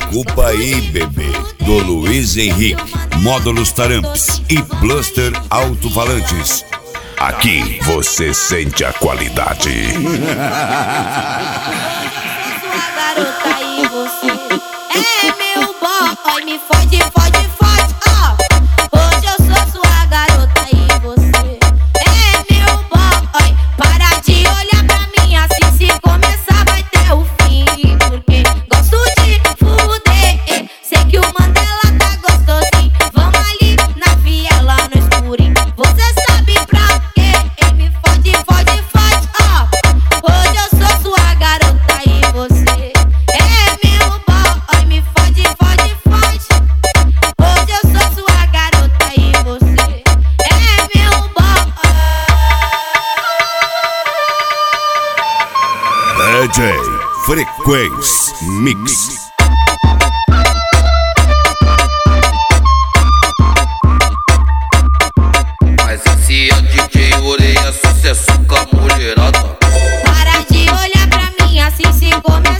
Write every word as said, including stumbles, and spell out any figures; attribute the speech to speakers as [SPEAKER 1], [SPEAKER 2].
[SPEAKER 1] preocupa aí, bebê. Do Luiz Henrique, Módulos Taramps e Bluster Alto-Falantes. Aqui você sente a qualidade.
[SPEAKER 2] Sua garota e você é meu boy, me fode, fode, fode, ó. Hoje eu sou sua garota e você é meu boy. Para de olhar pra mim assim, se começar vai ter o fim. Porque gosto de fuder, sei que o Mandela tá gostosinho. Vamos ali na viela no escurinho, você sabe pra quê? Me fode, fode, fode, ó. Hoje eu sou sua garota e você é meu boy, me fode, fode, fode. Hoje eu sou sua garota e você é meu boy.
[SPEAKER 1] D J Frequência Mix.
[SPEAKER 3] Mas esse é D J Orelha, sucesso com a mulherada.
[SPEAKER 2] Para de olhar pra mim assim, se começar